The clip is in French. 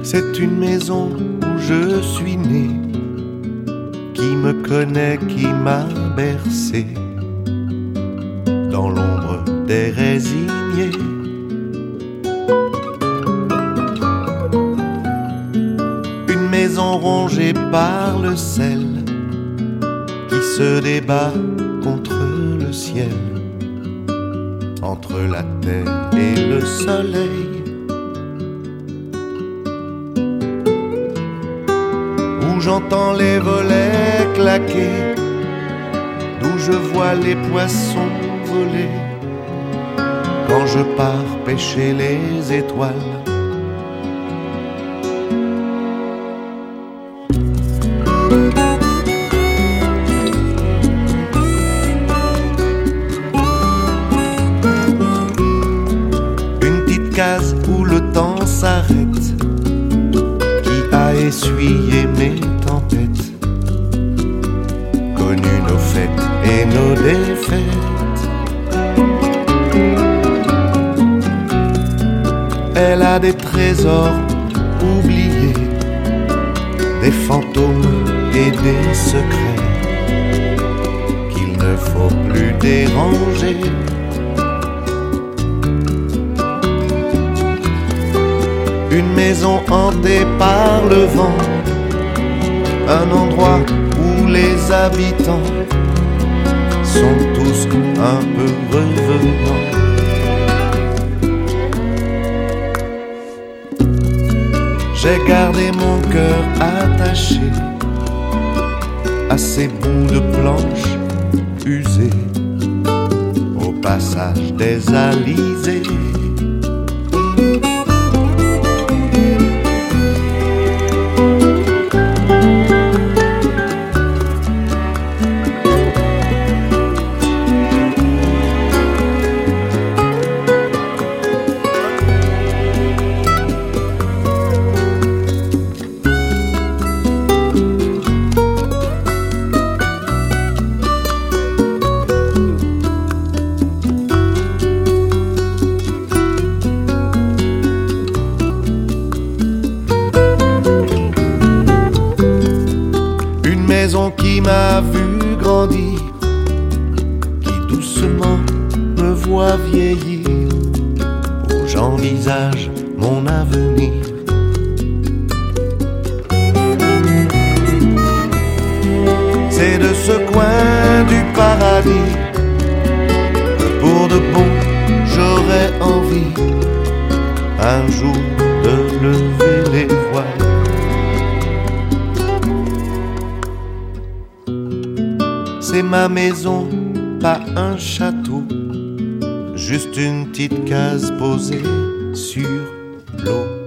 C'est une maison où je suis né, qui me connaît, qui m'a bercé dans l'ombre des résignés. Une maison rongée par le sel qui se débat contre le ciel, entre la terre et le soleil, où j'entends les volets claquer, d'où je vois les poissons voler, quand je pars pêcher les étoiles. Case où le temps s'arrête, qui a essuyé mes tempêtes, connu nos fêtes et nos défaites. Elle a des trésors oubliés, des fantômes et des secrets qu'il ne faut plus déranger. Une maison hantée par le vent, un endroit où les habitants sont tous un peu revenants. J'ai gardé mon cœur attaché à ces bouts de planches usées au passage des alizés. Maison qui m'a vu grandir, qui doucement me voit vieillir, où j'envisage mon avenir. C'est de ce coin du paradis que pour de bon j'aurais envie un jour de lever les voiles. C'est ma maison, pas un château, juste une petite case posée sur l'eau.